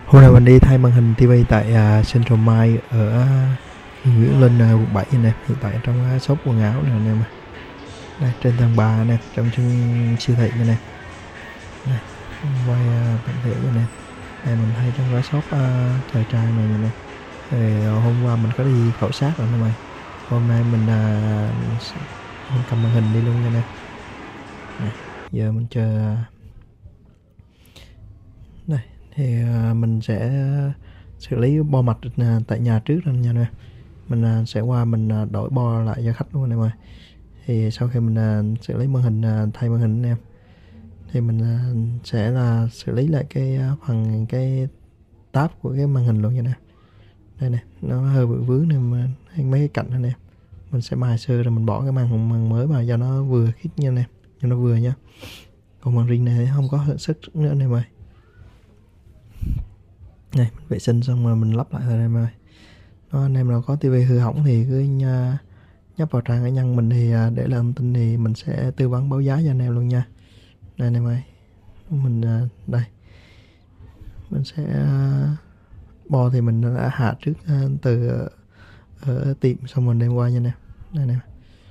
Hôm nay mình đi thay màn hình TV tại Central Mall ở Nguyễn Linh, quận 7 nè. Hiện tại trong shop quần áo nè anh em. Đây trên tầng 3 nè, trong siêu thị nè. Đây, quay tổng thể nè. Đây mình thấy trong cái shop thời trang này nè. Thì hôm qua mình có đi khảo sát rồi nè mày. Hôm nay mình cầm màn hình đi luôn nha nè. Đây, giờ mình chờ. Đây thì mình sẽ xử lý bo mạch tại nhà trước rồi nha nè. Mình sẽ qua mình đổi bo lại cho khách luôn anh em ơi. Thì sau khi mình xử lý màn hình, thay màn hình anh em, thì mình sẽ là xử lý lại cái phần cái tab của cái màn hình luôn nha nè. Đây nè, nó hơi bị vướng nên mà mấy cái cạnh này nè, mình sẽ mài sơ rồi mình bỏ cái màn mới vào cho nó vừa khít nha nè, cho nó vừa nha. Còn màn riêng này không có sức nữa anh em ơi. Này mình vệ sinh xong rồi mình lắp lại thôi em ơi. Đó, anh em nào có tivi hư hỏng thì cứ nhấp vào trang cá nhân mình thì để lại thông tin thì mình sẽ tư vấn báo giá cho anh em luôn nha. Đây anh em ơi, mình đây mình sẽ bo thì mình đã hạ trước từ ở tiệm xong mình đem qua nha nè. Đây nè,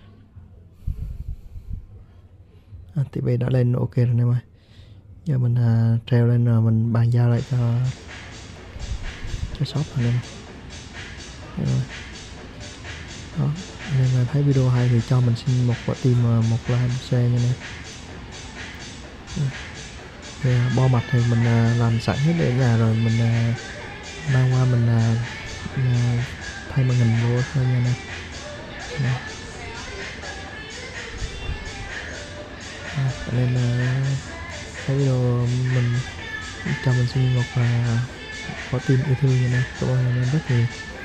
tivi đã lên ok rồi anh em ơi. Giờ mình treo lên rồi mình bàn giao lại cho shop anh em. Đó, anh em thấy video hay thì cho mình xin một quả tim, một like, một share nha nè. Thì bo mạch thì mình làm sẵn hết ở nhà rồi, mình mang qua mình thay màn hình vô thôi nha nè. Anh em thấy video mình cho mình xin một quả tim yêu thương nha nè. Cảm ơn anh em rất nhiều.